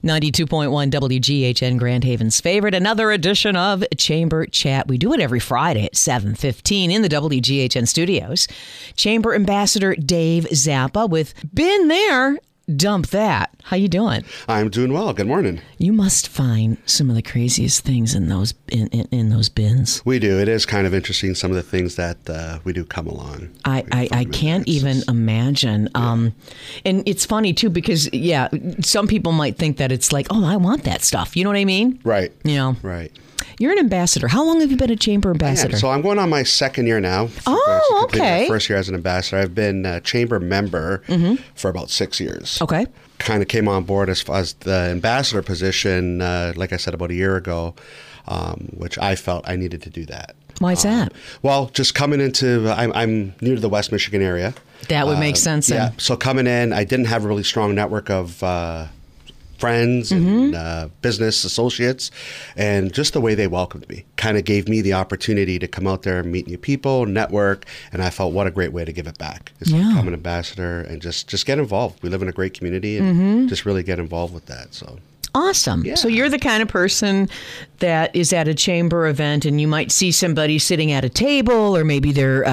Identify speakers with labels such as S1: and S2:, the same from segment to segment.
S1: 92.1 WGHN Grand Haven's favorite. Another edition of Chamber Chat. We do it every Friday at 7:15 in the WGHN studios. Chamber Ambassador Dave Zappa with Been There, Dump That. How you doing?
S2: I'm doing well. Good morning.
S1: You must find some of the craziest things in those in those bins.
S2: We do. It is kind of interesting, some of the things that we do come along.
S1: I can't even imagine.
S2: Yeah.
S1: And it's funny, too, because, some people might think that it's like, oh, I want that stuff. You know what I mean?
S2: Right.
S1: You know?
S2: Right.
S1: You're an ambassador. How long have you been a chamber ambassador?
S2: So I'm going on my second year now.
S1: Oh, okay.
S2: My first year as an ambassador. I've been a chamber member for about 6 years.
S1: Okay.
S2: Kind of came on board as the ambassador position, like I said, about a year ago, which I felt I needed to do that.
S1: Why is that?
S2: Well, just coming into, I'm new to the West Michigan area.
S1: That would make sense.
S2: Yeah. So coming in, I didn't have a really strong network of friends and business associates, and just the way they welcomed me kind of gave me the opportunity to come out there and meet new people, network, and I felt what a great way to give it back is to become an ambassador and just get involved. We live in a great community and just really get involved with that. So
S1: awesome.
S2: Yeah.
S1: So you're the kind of person that is at a chamber event and you might see somebody sitting at a table, or maybe they're,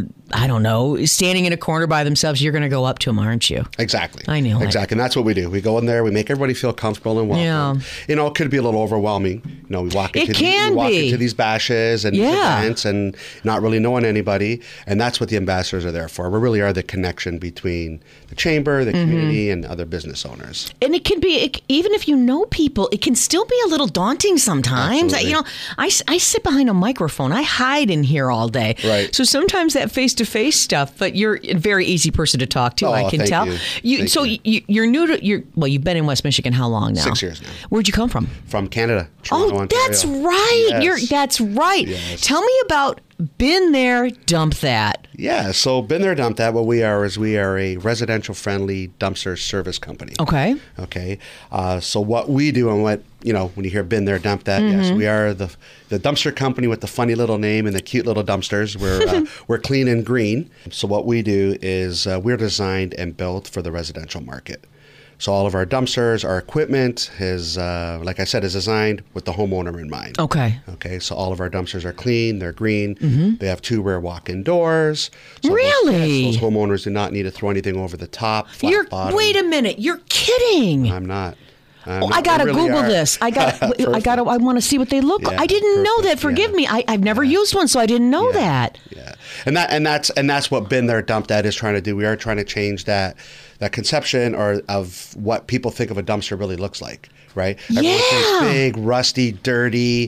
S1: I don't know, standing in a corner by themselves. You're going to go up to them, aren't you?
S2: Exactly.
S1: I know.
S2: Exactly. And that's what we do. We go in there, we make everybody feel comfortable and welcome.
S1: Yeah.
S2: You know, it could be a little overwhelming. You know, we walk into these bashes and these events and not really knowing anybody. And that's what the ambassadors are there for. We really are the connection between the chamber, the community, and other business owners.
S1: And it can be, even if you know people, it can still be a little daunting sometimes.
S2: Absolutely.
S1: You know, I sit behind a microphone. I hide in here all day.
S2: Right.
S1: So sometimes that face-to-face stuff, but you're a very easy person to talk to, I can
S2: thank
S1: tell.
S2: you.
S1: You're new to, you've been in West Michigan how long now?
S2: 6 years now.
S1: Where'd you come from?
S2: From Canada, Toronto, Ontario.
S1: That's right.
S2: Yes.
S1: That's right.
S2: Yes.
S1: Tell me about Been There, Dump That.
S2: Yeah, so Been There, Dump That. What we are is we are a residential-friendly dumpster service company.
S1: Okay.
S2: Okay. So what we do and what, you know, when you hear Been There, Dump That, yes, we are the dumpster company with the funny little name and the cute little dumpsters. We're clean and green. So what we do is we're designed and built for the residential market. So all of our dumpsters, our equipment is, like I said, is designed with the homeowner in mind.
S1: Okay.
S2: Okay, so all of our dumpsters are clean, they're green, they have two rear walk-in doors. So
S1: Really?
S2: Those homeowners do not need to throw anything over the top, flat bottom.
S1: Wait a minute, you're kidding.
S2: I'm not.
S1: I gotta Google this. I want to see what they look like. I didn't know that. Forgive me. I've never used one, so I didn't know that.
S2: Yeah, and that's what Been There, Dump That is trying to do. We are trying to change that conception of what people think of a dumpster really looks like. Right? Everyone thinks big, rusty, dirty.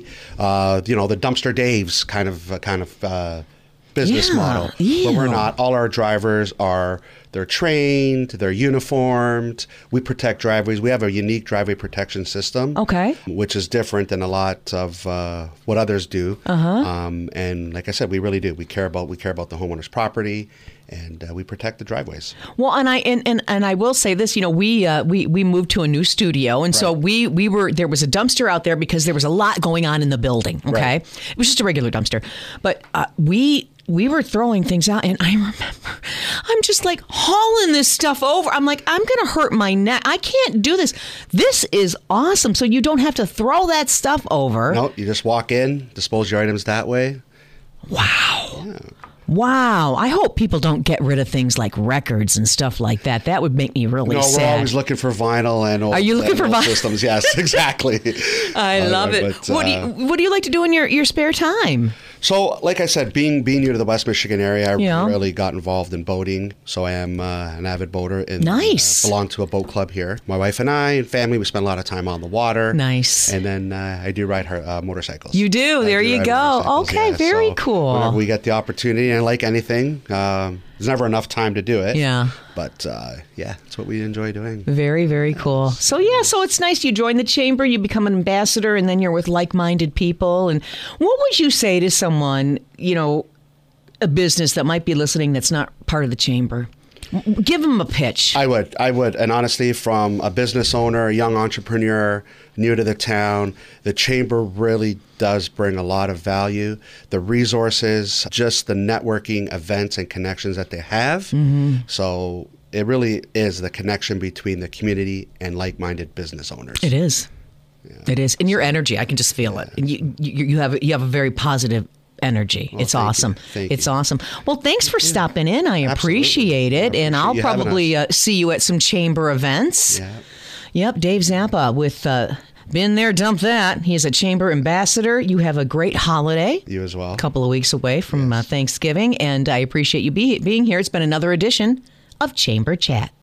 S2: The Dumpster Dave's kind of business model. But we're not. All our drivers they're trained, they're uniformed. We protect driveways. We have a unique driveway protection system.
S1: Okay.
S2: Which is different than a lot of what others do. And like I said, we really do. We care about the homeowner's property, and we protect the driveways. Well,
S1: and I will say this, you know, we moved to a new studio, and so there was a dumpster out there because there was a lot going on in the building. Okay. Right. It was just a regular dumpster, but we were throwing things out, and I remember I'm just like hauling this stuff over. I'm like, I'm going to hurt my neck. I can't do this. This is awesome. So you don't have to throw that stuff over.
S2: No, you just walk in, dispose your items that way.
S1: Wow.
S2: Yeah.
S1: Wow. I hope people don't get rid of things like records and stuff like that. That would make me really sad.
S2: No, we're always looking for vinyl and old,
S1: Are you looking for vinyl
S2: systems? Yes, exactly.
S1: I love it.
S2: But,
S1: what do you like to do in your spare time?
S2: So, like I said, being new to the West Michigan area, I really got involved in boating. So I am an avid boater.
S1: Nice.
S2: Belong to a boat club here. My wife and I and family, we spend a lot of time on the water.
S1: Nice.
S2: And then I do ride motorcycles.
S1: You do? There you go. Okay, very cool.
S2: Whenever we get the opportunity, and like anything, there's never enough time to do it.
S1: Yeah.
S2: But it's what we enjoy doing.
S1: Very, very cool. So it's nice. You join the chamber, you become an ambassador, and then you're with like-minded people. And what would you say to someone, you know, a business that might be listening that's not part of the chamber? Give them a pitch.
S2: I would. And honestly, from a business owner, a young entrepreneur, new to the town, the chamber really does bring a lot of value. The resources, just the networking events and connections that they have. So it really is the connection between the community and like-minded business owners.
S1: It is. Yeah. It is. And your energy, I can just feel it. And you have a very positive energy. Well, it's awesome. It's awesome. Well, thanks for stopping in. I appreciate it. And I'll probably see you at some chamber events. Yeah. Yep. Dave Zampa with Been There, Dump That. He is a chamber ambassador. You have a great holiday.
S2: You as well.
S1: A couple of weeks away from Thanksgiving. And I appreciate you being here. It's been another edition of Chamber Chat.